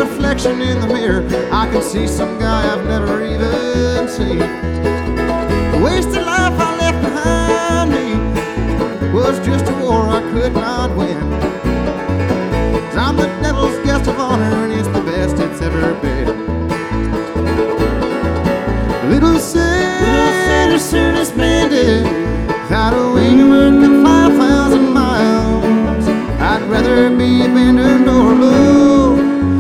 reflection in the mirror, I can see some guy I've never even seen. The wasted life I